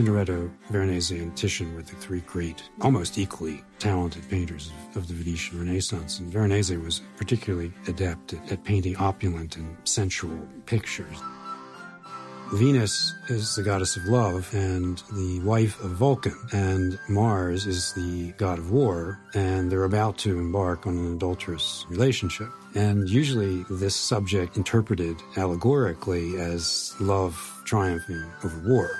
Tintoretto, Veronese, and Titian were the three great, almost equally talented painters of the Venetian Renaissance. And Veronese was particularly adept at painting opulent and sensual pictures. Venus is the goddess of love and the wife of Vulcan, and Mars is the god of war, and they're about to embark on an adulterous relationship. And usually this subject interpreted allegorically as love triumphing over war.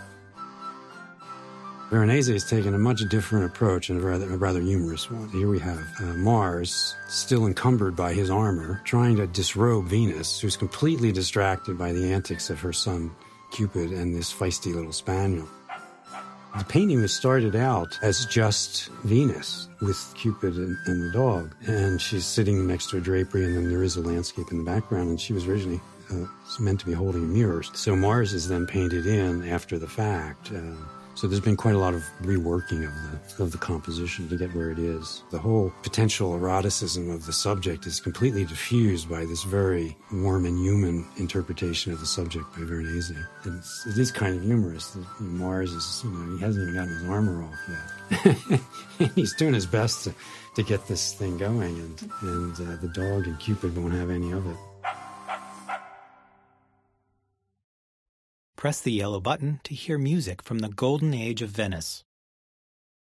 Veronese has taken a much different approach and a rather humorous one. Here we have Mars, still encumbered by his armor, trying to disrobe Venus, who's completely distracted by the antics of her son Cupid and this feisty little spaniel. The painting was started out as just Venus with Cupid and the dog, and she's sitting next to a drapery, and then there is a landscape in the background, and she was originally meant to be holding a mirror. So Mars is then painted in after the fact. So there's been quite a lot of reworking of the composition to get where it is. The whole potential eroticism of the subject is completely diffused by this very warm and human interpretation of the subject by Veronese. And it is kind of humorous. Mars is, he hasn't even gotten his armor off yet. He's doing his best to get this thing going, and the dog and Cupid won't have any of it. Press the yellow button to hear music from the Golden Age of Venice.